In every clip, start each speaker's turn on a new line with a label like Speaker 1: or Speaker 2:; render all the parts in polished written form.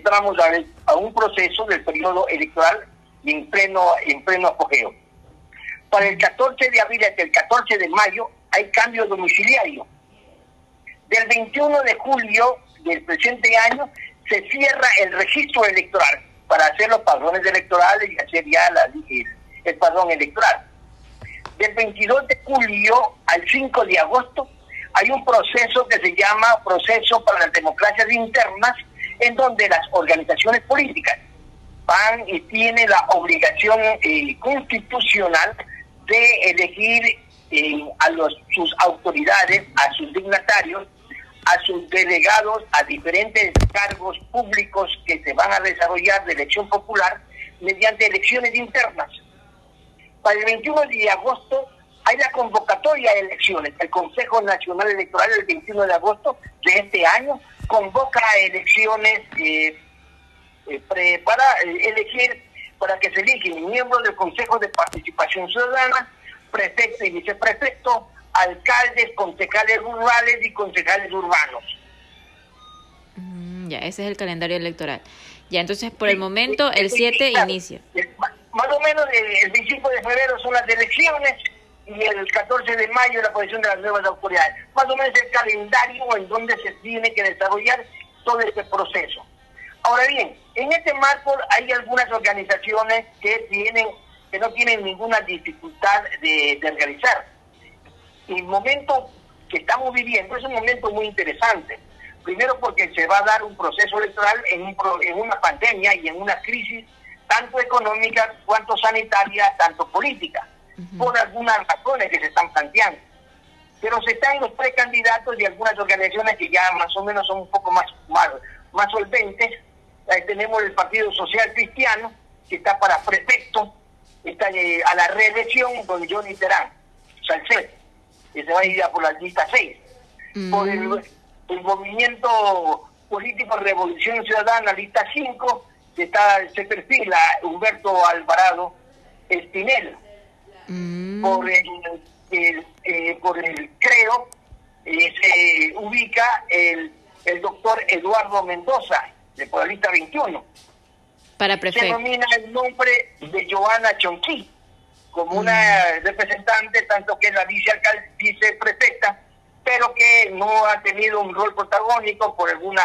Speaker 1: entramos a un proceso del periodo electoral y en pleno apogeo. Para el 14 de abril hasta el 14 de mayo hay cambio domiciliario. Del 21 de julio del presente año se cierra el registro electoral para hacer los padrones electorales y hacer ya el padrón electoral. Del 22 de julio al 5 de agosto hay un proceso que se llama Proceso para las Democracias Internas, en donde las organizaciones políticas van y tienen la obligación constitucional de elegir a sus autoridades, a sus dignatarios, a sus delegados, a diferentes cargos públicos que se van a desarrollar de elección popular mediante elecciones internas. Para el 21 de agosto hay la convocatoria de elecciones. El Consejo Nacional Electoral el 21 de agosto de este año convoca elecciones para que se elijan miembros del Consejo de Participación Ciudadana, prefecto y viceprefecto, alcaldes, concejales rurales y concejales urbanos.
Speaker 2: Ya, ese es el calendario electoral. Ya, entonces por el momento el 7 inicia.
Speaker 1: Más o menos el 25 de febrero son las elecciones y el 14 de mayo la posición de las nuevas autoridades. Más o menos el calendario en donde se tiene que desarrollar todo este proceso. Ahora bien, en este marco hay algunas organizaciones que no tienen ninguna dificultad de realizar. El momento que estamos viviendo es un momento muy interesante. Primero porque se va a dar un proceso electoral en una pandemia y en una crisis tanto económica cuanto sanitaria, tanto política, por algunas razones que se están planteando. Pero se están los precandidatos y algunas organizaciones que ya más o menos son un poco más solventes. Ahí tenemos el Partido Social Cristiano, que está para prefecto, está a la reelección con Johnny Terán, Salcedo, que se va a ir a por la lista 6. Por el movimiento político Revolución Ciudadana, lista 5, se perfila Humberto Alvarado Espinel. Por el CREO se ubica el doctor Eduardo Mendoza, por la lista 21.
Speaker 2: Para prefecto.
Speaker 1: Se nomina el nombre de Joana Chonquí como una representante, tanto que es la viceprefecta, pero que no ha tenido un rol protagónico por alguna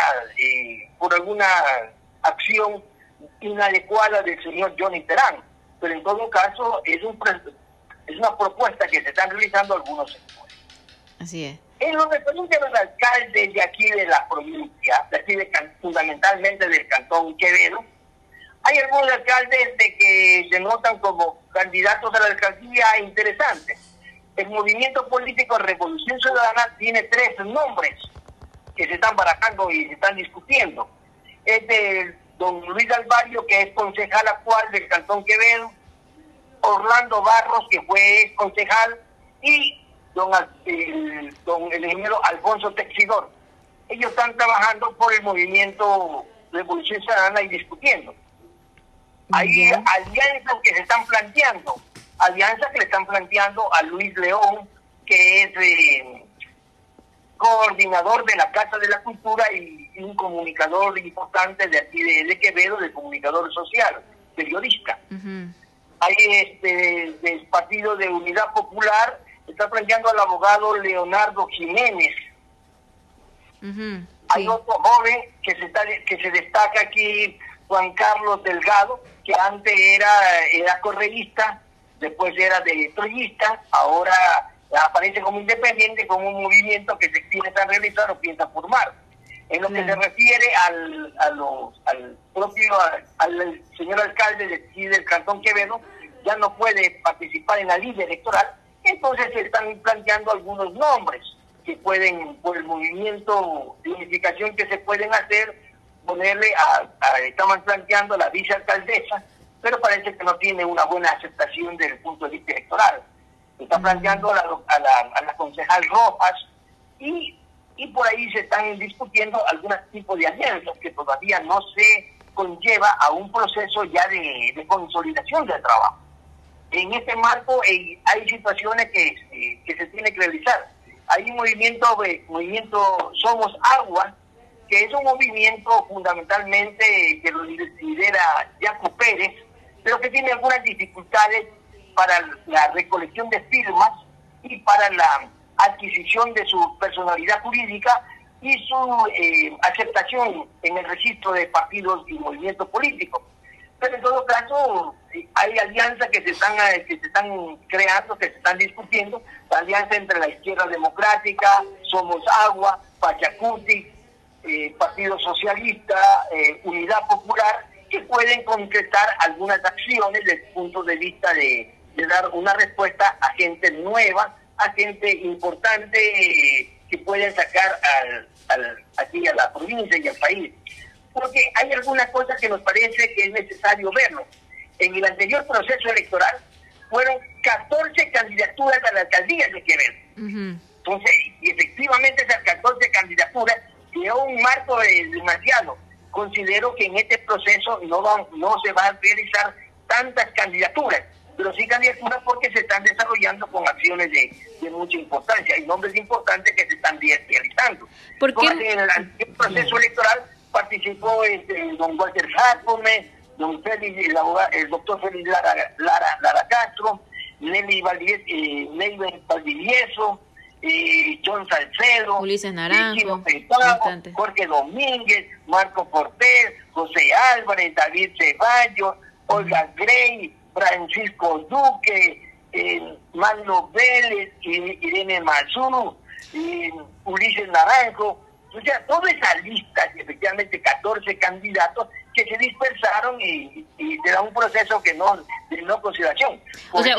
Speaker 1: acción inadecuada del señor Johnny Terán. Pero en todo caso es una propuesta que se están realizando algunos sectores.
Speaker 2: Así es.
Speaker 1: En lo referente a los alcaldes de aquí de la provincia, fundamentalmente del Cantón Quevedo, hay algunos alcaldes que se notan como candidatos a la alcaldía interesantes. El movimiento político Revolución Ciudadana tiene 3 nombres que se están barajando y se están discutiendo. Es de don Luis Alvario, que es concejal actual del Cantón Quevedo, Orlando Barros, que fue concejal, y el ingeniero Alfonso Texidor. Ellos están trabajando por el movimiento Revolución Ciudadana y discutiendo. Hay alianzas que se están planteando, le están planteando a Luis León, que es coordinador de la Casa de la Cultura y un comunicador importante de aquí de Quevedo, de comunicador social, periodista. Hay del Partido de Unidad Popular, está planteando al abogado Leonardo Jiménez. Hay otro joven que se destaca aquí, Juan Carlos Delgado, que antes era correísta, después era de troyista, ahora aparece como independiente, como un movimiento que se piensa realizar o piensa formar. En lo que se refiere al señor alcalde del Cantón Quevedo, ya no puede participar en la lista electoral, entonces se están planteando algunos nombres que pueden, por el movimiento de unificación que se pueden hacer, ponerle estaban planteando a la vicealcaldesa, pero parece que no tiene una buena aceptación desde el punto de vista electoral. Está planteando a la concejal Rojas y por ahí se están discutiendo algunos tipos de alianzas que todavía no se conlleva a un proceso ya de consolidación del trabajo. En este marco hay situaciones que se tienen que realizar. Hay un movimiento Somos Agua, que es un movimiento fundamentalmente que lo lidera Jaco Pérez, pero que tiene algunas dificultades para la recolección de firmas y para la adquisición de su personalidad jurídica y su aceptación en el registro de partidos y movimientos políticos. Pero en todo caso, hay alianzas que se están creando, que se están discutiendo, la alianza entre la Izquierda Democrática, Somos Agua, Pachacuti, Partido Socialista, Unidad Popular, que pueden concretar algunas acciones desde el punto de vista de dar una respuesta a gente nueva, a gente importante que pueden sacar aquí a la provincia y al país. Porque hay algunas cosas que nos parece que es necesario verlo. En el anterior proceso electoral fueron 14 candidaturas a la alcaldía de Quevedo. Entonces, y efectivamente esas 14 candidaturas creó un marco demasiado. Considero que en este proceso no se va a realizar tantas candidaturas, pero sí candidaturas porque se están desarrollando con acciones de mucha importancia. Hay nombres importantes que se están realizando. En el anterior proceso electoral participó don Walter Jacome, el doctor Félix Lara Castro, Nelly Valdivieso, John Salcedo,
Speaker 2: Ulises Naranjo,
Speaker 1: Jorge Domínguez, Marco Cortés, José Álvarez, David Ceballos, Olga Grey, Francisco Duque, Magno Vélez, Irene Mazú, Ulises Naranjo. O sea, toda esa lista, efectivamente 14 candidatos que se dispersaron y se da un proceso que de no consideración.
Speaker 2: O sea,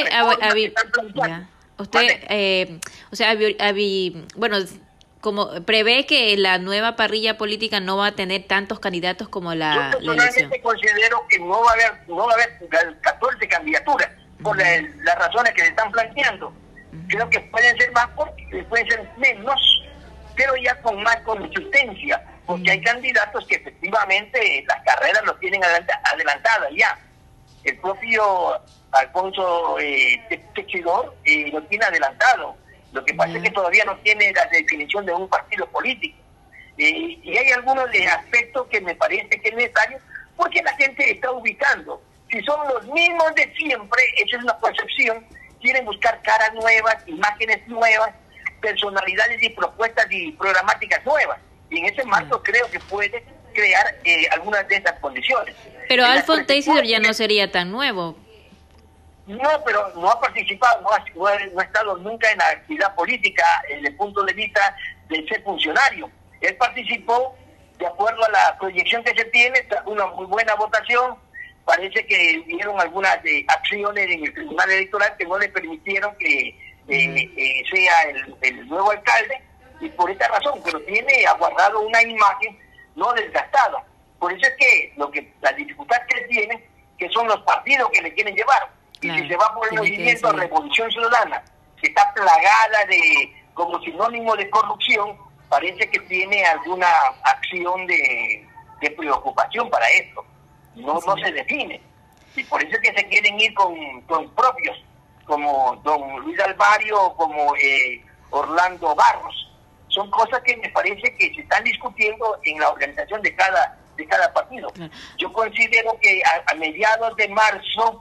Speaker 2: bueno, como prevé que la nueva parrilla política no va a tener tantos candidatos como la
Speaker 1: Yo personalmente considero que no va a haber 14 candidaturas por las razones que se están planteando. Creo que pueden ser más, pueden ser menos, pero ya con más consistencia, porque hay candidatos que efectivamente las carreras los tienen adelantadas ya. El propio Alfonso Texidor lo tiene adelantado. Lo que pasa es que todavía no tiene la definición de un partido político. Y hay algunos aspectos que me parece que es necesario, porque la gente está ubicando. Si son los mismos de siempre, esa es una percepción, quieren buscar caras nuevas, imágenes nuevas, personalidades y propuestas y programáticas nuevas. Y en ese marco creo que puede crear algunas de estas condiciones.
Speaker 2: Pero Alfonso Texidor ya no sería tan nuevo.
Speaker 1: No, pero no ha participado, no ha estado nunca en la actividad política desde el punto de vista de ser funcionario. Él participó de acuerdo a la proyección que se tiene, una muy buena votación. Parece que dieron algunas acciones en el Tribunal Electoral que no le permitieron que sea el nuevo alcalde, y por esta razón, pero tiene aguardado una imagen no desgastada. Por eso es que la dificultad que tiene, que son los partidos que le quieren llevar. Claro, y si se va por el movimiento Revolución Ciudadana, que está plagada como sinónimo de corrupción, parece que tiene alguna acción de preocupación para esto. No se define. Y por eso es que se quieren ir con propios, como don Luis Alvario, como Orlando Barros. Son cosas que me parece que se están discutiendo en la organización de cada partido. Claro. Yo considero que a mediados de marzo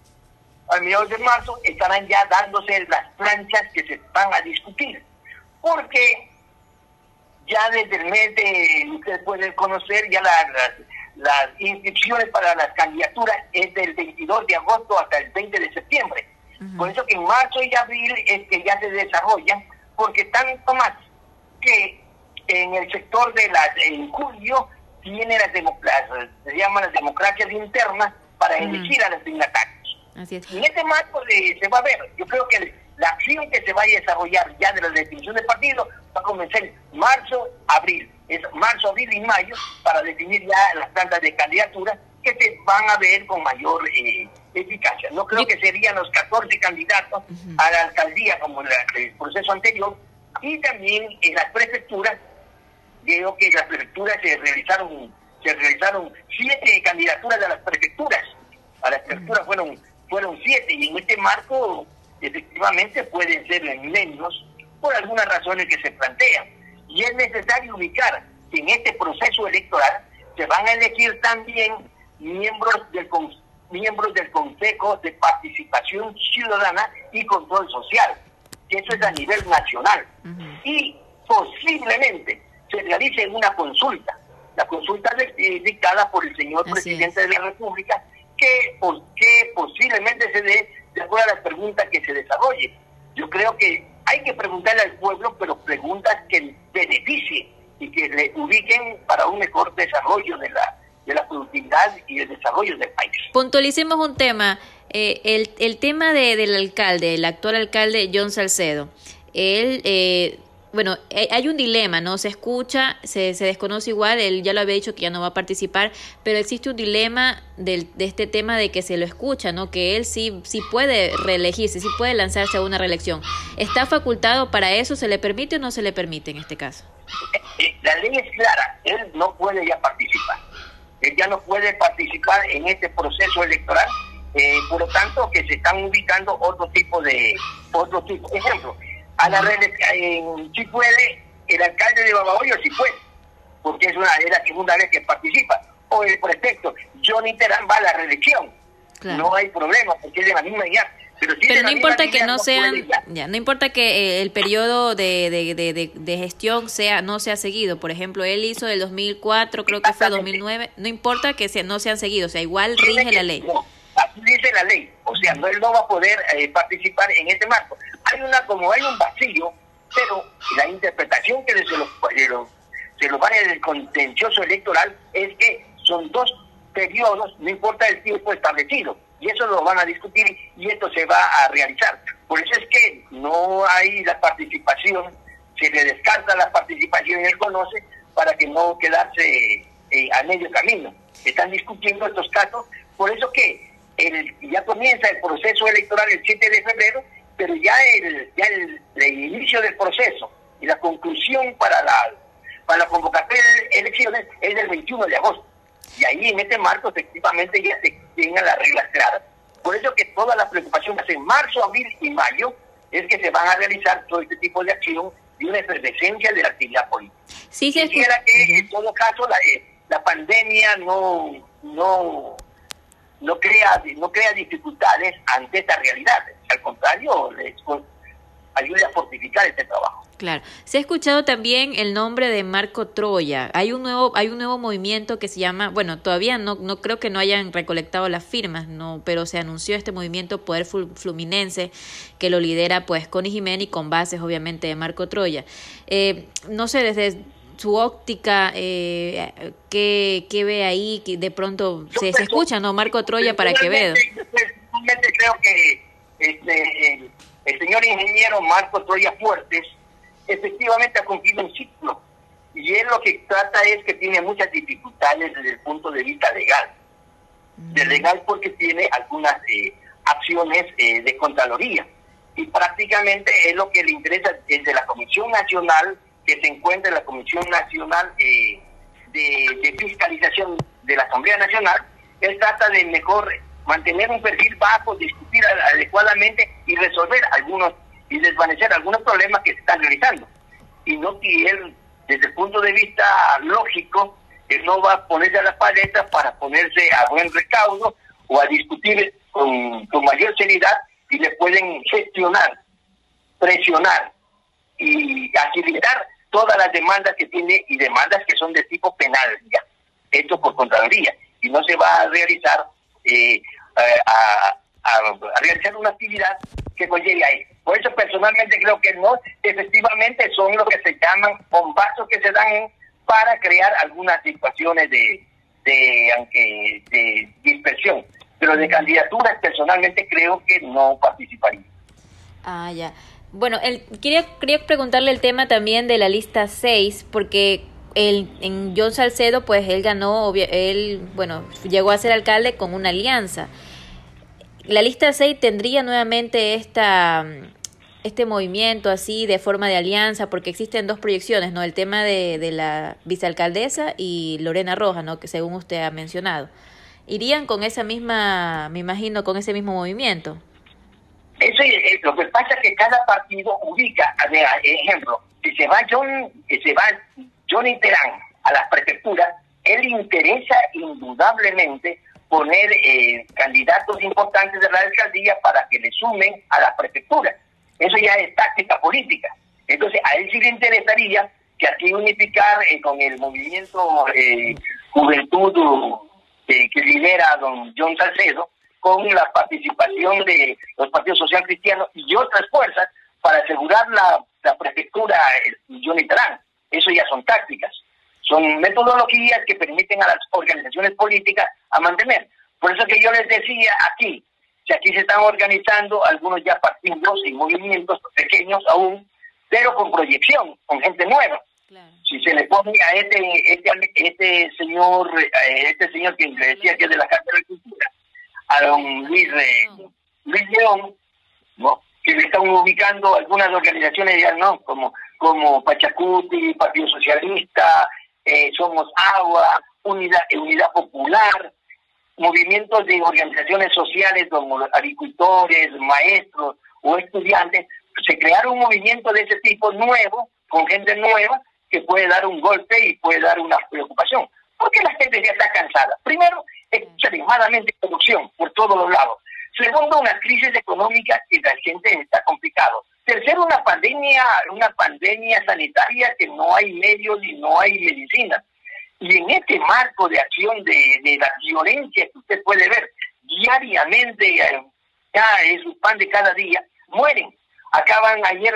Speaker 1: estarán ya dándose las planchas que se van a discutir, porque ya desde el mes ustedes pueden conocer, ya las inscripciones para las candidaturas es del 22 de agosto hasta el 20 de septiembre. Por eso que en marzo y abril es que ya se desarrollan, porque tanto más que en el sector en julio tiene se llaman las democracias internas para elegir a los dignatarios.
Speaker 2: Así es.
Speaker 1: En este marco se va a ver, yo creo que la acción que se va a desarrollar ya de la definición del partido va a comenzar en marzo, abril. Es marzo, abril y mayo para definir ya las plantas de candidatura que se van a ver con mayor eficacia. No creo que serían los 14 candidatos a la alcaldía como en el proceso anterior, y también en las prefecturas. Creo que las prefecturas se realizaron 7 candidaturas de las prefecturas. A las prefecturas fueron 7, y en este marco efectivamente pueden ser menos por algunas razones que se plantean. Y es necesario ubicar que en este proceso electoral se van a elegir también miembros del Consejo de Participación Ciudadana y Control Social, que eso es a nivel nacional. Y posiblemente se realice una consulta, la consulta dictada por el señor presidente de la República, que posiblemente se dé de acuerdo a las preguntas que se desarrollen. Yo creo que hay que preguntarle al pueblo, pero preguntas que beneficien y que le ubiquen para un mejor desarrollo de la productividad y el desarrollo del país.
Speaker 2: Puntualicemos un tema, el tema del alcalde, el actual alcalde John Salcedo. Él, bueno, hay un dilema, ¿no? Se escucha, se desconoce igual, él ya lo había dicho que ya no va a participar, pero existe un dilema de este tema de que se lo escucha, ¿no? Que él sí puede reelegirse, sí puede lanzarse a una reelección. ¿Está facultado para eso? ¿Se le permite o no se le permite en este caso?
Speaker 1: La ley es clara, él no puede ya participar. Él ya no puede participar en este proceso electoral, por lo tanto que se están ubicando otro tipo. Ejemplo, sí puede el alcalde de Babahoyo, sí puede, porque es la segunda vez que participa. O el prefecto Johnny Terán va a la reelección. Claro. No hay problema, porque es de la misma idea. Pero
Speaker 2: no importa que no sean, no importa que el periodo de gestión no sea seguido. Por ejemplo, él hizo del 2004, creo que fue 2009. No importa que no sean seguidos, o sea, igual rige la ley.
Speaker 1: No, así dice la ley. O sea, él no va a poder participar en este marco. Hay un vacío, pero la interpretación que se lo vale del contencioso electoral es que son 2 periodos, no importa el tiempo establecido. Y eso lo van a discutir y esto se va a realizar. Por eso es que no hay la participación, se le descarta la participación y él conoce para que no quedarse a medio camino. Están discutiendo estos casos, por eso que ya comienza el proceso electoral el 7 de febrero, pero ya el inicio del proceso y la conclusión para la convocatoria de elecciones es del 21 de agosto. Y ahí en este marco efectivamente ya se tengan las reglas claras. Por eso que toda la preocupación en marzo, abril y mayo es que se van a realizar todo este tipo de acción y una efervescencia de la actividad política.
Speaker 2: Sí,
Speaker 1: quisiera que en todo caso la pandemia no crea dificultades ante esta realidad. Al contrario, ayuda a fortificar este trabajo.
Speaker 2: Claro. Se ha escuchado también el nombre de Marco Troya. Hay un nuevo movimiento que se llama, bueno, todavía no creo que no hayan recolectado las firmas, no, pero se anunció este movimiento Poder Fluminense que lo lidera pues Connie Jiménez y con bases obviamente de Marco Troya. No sé, desde su óptica, ¿qué ve ahí? Que de pronto se escucha, ¿no? Marco Troya para Quevedo.
Speaker 1: Personalmente creo que el señor ingeniero Marco Troya Fuertes efectivamente ha cumplido un ciclo y él lo que trata es que tiene muchas dificultades desde el punto de vista legal. De legal porque tiene algunas acciones de Contraloría y prácticamente es lo que le interesa desde la Comisión Nacional, que se encuentra en la Comisión Nacional de Fiscalización de la Asamblea Nacional. Él trata de mejor mantener un perfil bajo, discutir adecuadamente y resolver y desvanecer algunos problemas que se están realizando. Y no que él, desde el punto de vista lógico, él no va a ponerse a la paleta para ponerse a buen recaudo o a discutir con mayor seriedad y le pueden gestionar, presionar y agilizar todas las demandas que tiene y demandas que son de tipo penal ya. Esto por Contraloría. Y no se va a realizar a realizar una actividad que conlleve a eso. Por eso personalmente creo que no, efectivamente son lo que se llaman bombazos que se dan para crear algunas situaciones de dispersión. Pero de candidaturas personalmente creo que no participaría.
Speaker 2: Ah, ya. Bueno, quería preguntarle el tema también de la lista 6, porque en John Salcedo, pues él ganó, llegó a ser alcalde con una alianza. La lista 6 tendría nuevamente este movimiento así de forma de alianza, porque existen 2 proyecciones, ¿no? El tema de la vicealcaldesa y Lorena Rojas, ¿no? Que según usted ha mencionado. ¿Irían con esa misma, me imagino, con ese mismo movimiento?
Speaker 1: Eso es lo que pasa, es que cada partido ubica, ejemplo, si se va Johnny Terán a las prefecturas, él interesa indudablemente poner candidatos importantes de la alcaldía para que le sumen a las prefecturas. Eso ya es táctica política. Entonces, a él sí le interesaría que aquí unificar con el movimiento Juventud que lidera don John Salcedo, con la participación de los partidos social cristianos y otras fuerzas para asegurar la prefectura Johnny Terán. Eso ya son tácticas, son metodologías que permiten a las organizaciones políticas a mantener. Por eso que yo les decía aquí, que aquí se están organizando algunos ya partidos y movimientos pequeños aún, pero con proyección, con gente nueva. Claro. Si se le pone a este señor que le decía que es de la Casa de la Cultura, a don Luis León, ¿no?, que le están ubicando algunas organizaciones ya, ¿no?, como Pachacuti, Partido Socialista, Somos Agua, Unidad Popular, movimientos de organizaciones sociales como agricultores, maestros o estudiantes. Se crearon un movimiento de ese tipo nuevo, con gente nueva, que puede dar un golpe y puede dar una preocupación. Porque la gente ya está cansada. Primero, extremadamente corrupción por todos los lados. Segundo, una crisis económica y la gente está complicado. Tercero, una pandemia sanitaria que no hay medios y no hay medicina. Y en este marco de acción de la violencia que usted puede ver diariamente, ya es un pan de cada día, mueren. Ayer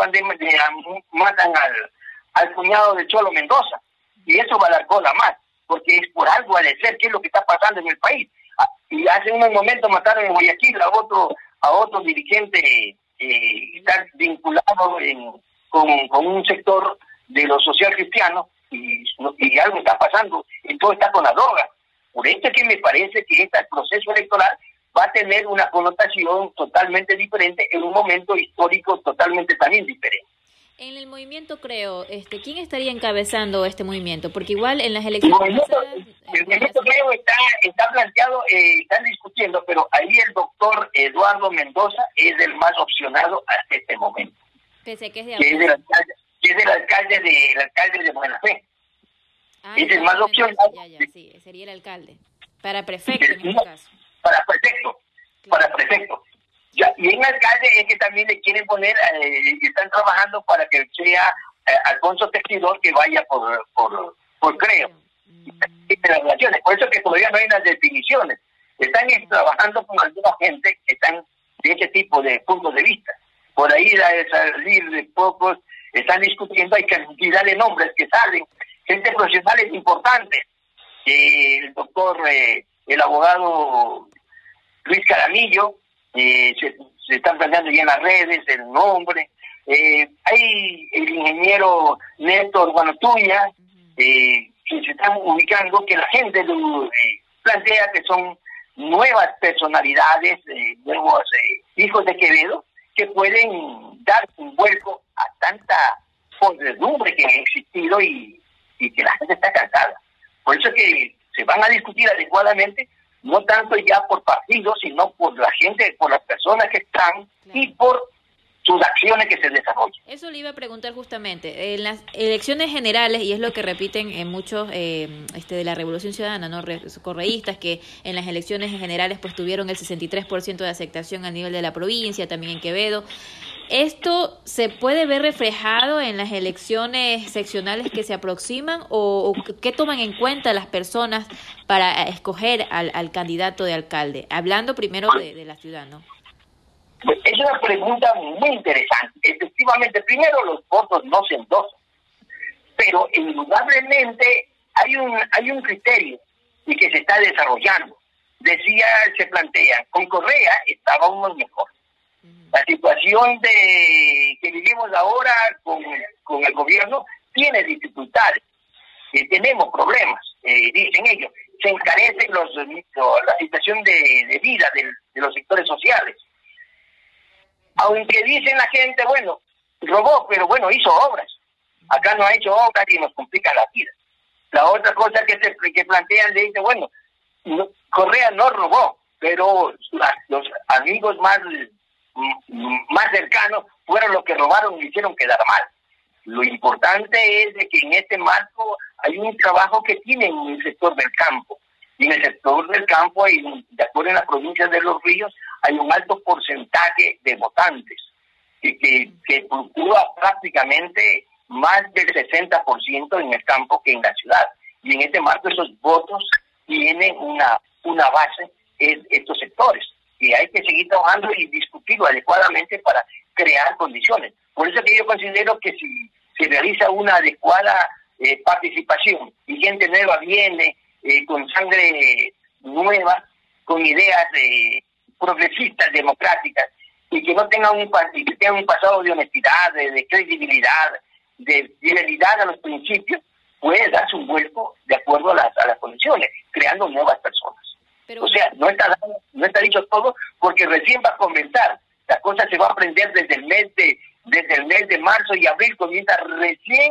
Speaker 1: matan al cuñado de Cholo Mendoza, y eso va a dar cola más, porque es por algo de ser, que es lo que está pasando en el país. Y hace unos momentos mataron en Guayaquil a otro dirigente está vinculado con un sector de los social cristianos, y algo está pasando, y todo está con la droga. Por esto es que me parece que este proceso electoral va a tener una connotación totalmente diferente en un momento histórico totalmente también diferente.
Speaker 2: En el movimiento Creo, ¿quién estaría encabezando este movimiento? Porque igual en las elecciones
Speaker 1: el movimiento Creo está planteado, están discutiendo, pero ahí el doctor Eduardo Mendoza es el más opcionado hasta este momento.
Speaker 2: Pese a que es de
Speaker 1: el alcalde de Buena Fe. Es el más opcionado.
Speaker 2: Sí, sería el alcalde. Para prefecto en este caso.
Speaker 1: Para prefecto. Ya, y en alcalde es que también le quieren poner, están trabajando para que sea Alfonso Testidor, que vaya por Creo. Por eso que todavía no hay las definiciones. Están trabajando con alguna gente que están de ese tipo de puntos de vista. Por ahí de salir de pocos, están discutiendo, hay cantidad de nombres que salen, gente profesionales importantes. El doctor, el abogado Luis Caramillo, se están planteando ya en las redes el nombre. Hay el ingeniero Néstor Guanotuya, que se están ubicando, que la gente plantea que son nuevas personalidades, nuevos hijos de Quevedo, que pueden dar un vuelco a tanta podredumbre que ha existido y que la gente está cansada. Por eso que se van a discutir adecuadamente, no tanto ya por partidos, sino por la gente, por las personas que están, claro, y por sus acciones que se desarrollan.
Speaker 2: Eso le iba a preguntar justamente. En las elecciones generales, y es lo que repiten en muchos de la Revolución Ciudadana, ¿no?, correístas, que en las elecciones generales pues tuvieron el 63% de aceptación a nivel de la provincia, también en Quevedo. ¿Esto se puede ver reflejado en las elecciones seccionales que se aproximan, o qué toman en cuenta las personas para escoger al candidato de alcalde? Hablando primero de la ciudad, ¿no?
Speaker 1: Es una pregunta muy interesante. Efectivamente, primero los votos no se endosan, pero indudablemente hay un criterio y que se está desarrollando. Se plantea, con Correa estábamos mejor. La situación que vivimos ahora con el gobierno tiene dificultades, tenemos problemas, dicen ellos. Se encarece la situación de vida de los sectores sociales. Aunque dicen la gente, bueno, robó, pero bueno, hizo obras. Acá no ha hecho obras y nos complica la vida. La otra cosa que plantean, le dicen, bueno, Correa no robó, pero los amigos más cercanos fueron los que robaron y hicieron quedar mal. Lo importante es de que en este marco hay un trabajo que tiene en el sector del campo. Y en el sector del campo, de acuerdo en la provincia de Los Ríos, hay un alto porcentaje de votantes que fluctúa prácticamente más del 60% en el campo que en la ciudad. Y en este marco esos votos tienen una base en estos sectores. Y hay que seguir trabajando y discutirlo adecuadamente para crear condiciones. Por eso que yo considero que si se realiza una adecuada participación y gente nueva viene con sangre nueva, con ideas progresistas, democráticas, y que no tengan un pasado de honestidad, de credibilidad, de fidelidad a los principios, puede darse un vuelco de acuerdo a las condiciones, creando nuevas personas. Pero, o sea, no está dicho todo, porque recién va a comenzar. La cosa se va a aprender desde el mes de marzo y abril, comienza recién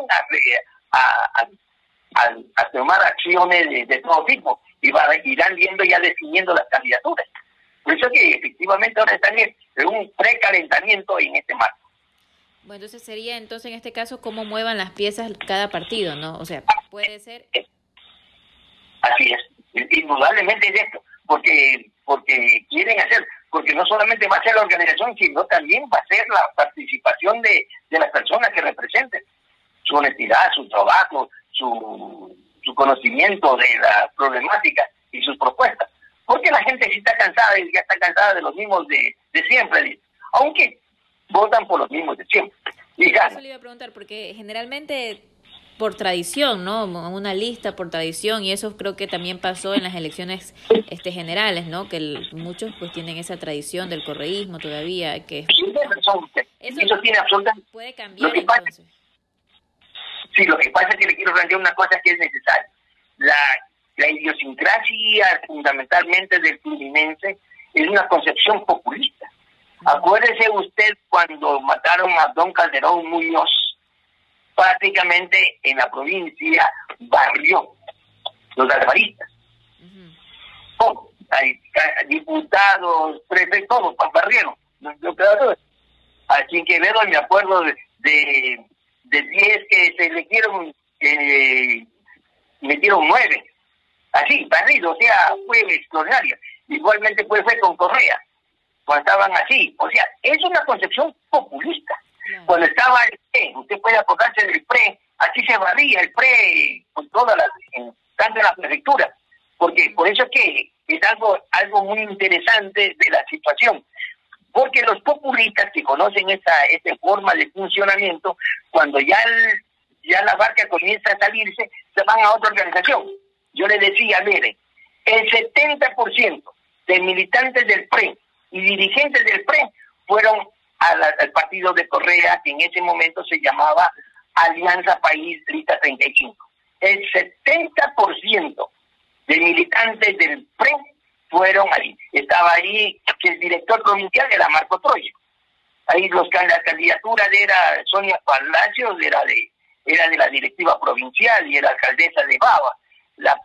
Speaker 1: a tomar acciones de todo tipo, y irán viendo ya definiendo las candidaturas. Por eso que efectivamente ahora están en un precalentamiento en este marco.
Speaker 2: Bueno, entonces sería en este caso cómo muevan las piezas cada partido, ¿no? O sea, puede ser...
Speaker 1: Así es, indudablemente es esto, porque quieren hacer, porque no solamente va a ser la organización, sino también va a ser la participación de las personas que representen, su honestidad, su trabajo, su conocimiento de la problemática y sus propuestas. Porque la gente sí está cansada, y ya está cansada de los mismos de siempre, aunque votan por los mismos de siempre.
Speaker 2: Eso le iba a preguntar, porque generalmente por tradición, ¿no? Una lista por tradición, y eso creo que también pasó en las elecciones generales, ¿no? Que muchos pues tienen esa tradición del correísmo todavía, que
Speaker 1: eso tiene absolutamente...
Speaker 2: Puede cambiar entonces.
Speaker 1: Sí, lo que pasa es que le quiero plantear una cosa que es necesaria. La idiosincrasia fundamentalmente del fluminense es una concepción populista. Acuérdese usted cuando mataron a don Calderón Muñoz, prácticamente en la provincia barrió los alvaristas. Hay diputados, prefectos, todos barrieron. Aquí en Quevedo me acuerdo de 10 que se elegieron, metieron 9. Así, barrido, o sea, fue extraordinario. Igualmente fue con Correa, cuando estaban así. O sea, es una concepción populista. Claro. Cuando estaba el PRE, usted puede acordarse del PRE, así se barría el PRE con todas tanto en la prefectura. Porque por eso que es algo muy interesante de la situación. Porque los populistas que conocen esta forma de funcionamiento, cuando ya la barca comienza a salirse, se van a otra organización. Yo le decía, mire, el 70% de militantes del PRE y dirigentes del PRE fueron al partido de Correa, que en ese momento se llamaba Alianza País Lista 35. El 70% de militantes del PRE fueron ahí. Estaba ahí que el director provincial era Marco Troya. Ahí la candidatura era Sonia Palacios, era de la directiva provincial y era alcaldesa de Baba. La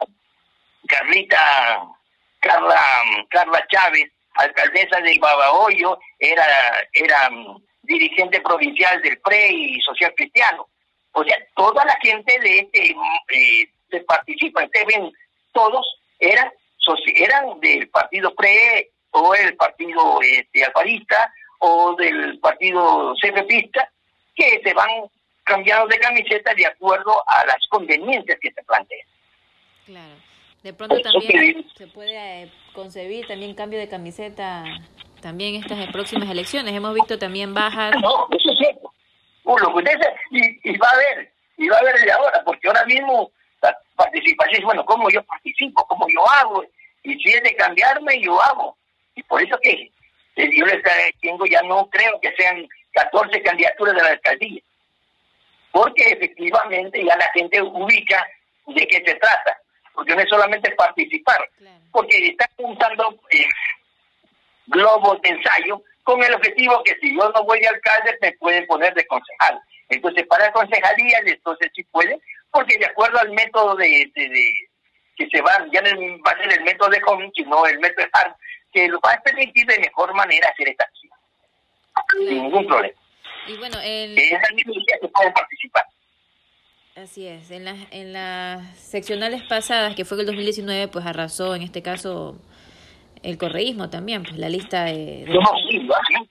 Speaker 1: Carla Chávez, alcaldesa de Babahoyo, era dirigente provincial del PRE y social cristiano. O sea, toda la gente de participa, ustedes ven, todos eran del partido PRE o el partido alfarista o del partido CFPista, que se van cambiando de camiseta de acuerdo a las conveniencias que se plantean.
Speaker 2: Claro. De pronto también se puede concebir también cambio de camiseta también en estas próximas elecciones. Hemos visto también bajas.
Speaker 1: No, eso es cierto. Lo que usted y va a haber desde ahora, porque ahora mismo la participación es, bueno, ¿cómo yo participo? ¿Cómo yo hago? Y si es de cambiarme, yo hago. Y por eso que yo les tengo, ya no creo que sean 14 candidaturas de la alcaldía, porque efectivamente ya la gente ubica de qué se trata. Porque no es solamente participar, claro, porque están juntando globos de ensayo con el objetivo que si yo no voy de alcalde me pueden poner de concejal. Entonces para concejalías entonces sí pueden, porque de acuerdo al método que se va, ya no va a ser el método de Home, sino el método de Hart, que lo va a permitir de mejor manera hacer esta acción. Sin ningún problema.
Speaker 2: Y bueno,
Speaker 1: Esas mismas ideas que pueden participar.
Speaker 2: así es, en las seccionales pasadas, que fue el 2019, pues arrasó en este caso el correísmo también, pues la lista de...
Speaker 1: No, sí,